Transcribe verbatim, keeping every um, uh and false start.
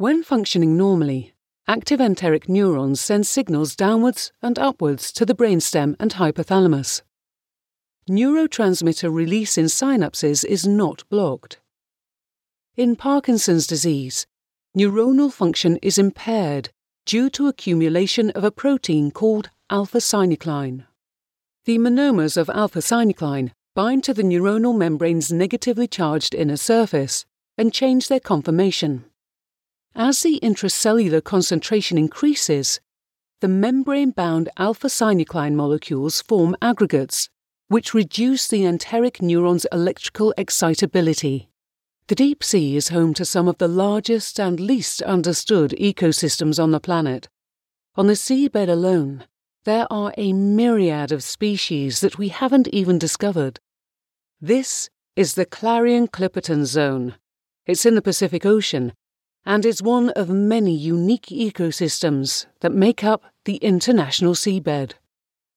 When functioning normally, active enteric neurons send signals downwards and upwards to the brainstem and hypothalamus. Neurotransmitter release in synapses is not blocked. In Parkinson's disease, neuronal function is impaired due to accumulation of a protein called alpha-synuclein. The monomers of alpha-synuclein bind to the neuronal membrane's negatively charged inner surface and change their conformation. As the intracellular concentration increases, the membrane-bound alpha-synuclein molecules form aggregates, which reduce the enteric neuron's electrical excitability. The deep sea is home to some of the largest and least understood ecosystems on the planet. On the seabed alone, there are a myriad of species that we haven't even discovered. This is the Clarion-Clipperton Zone. It's in the Pacific Ocean, and is one of many unique ecosystems that make up the international seabed.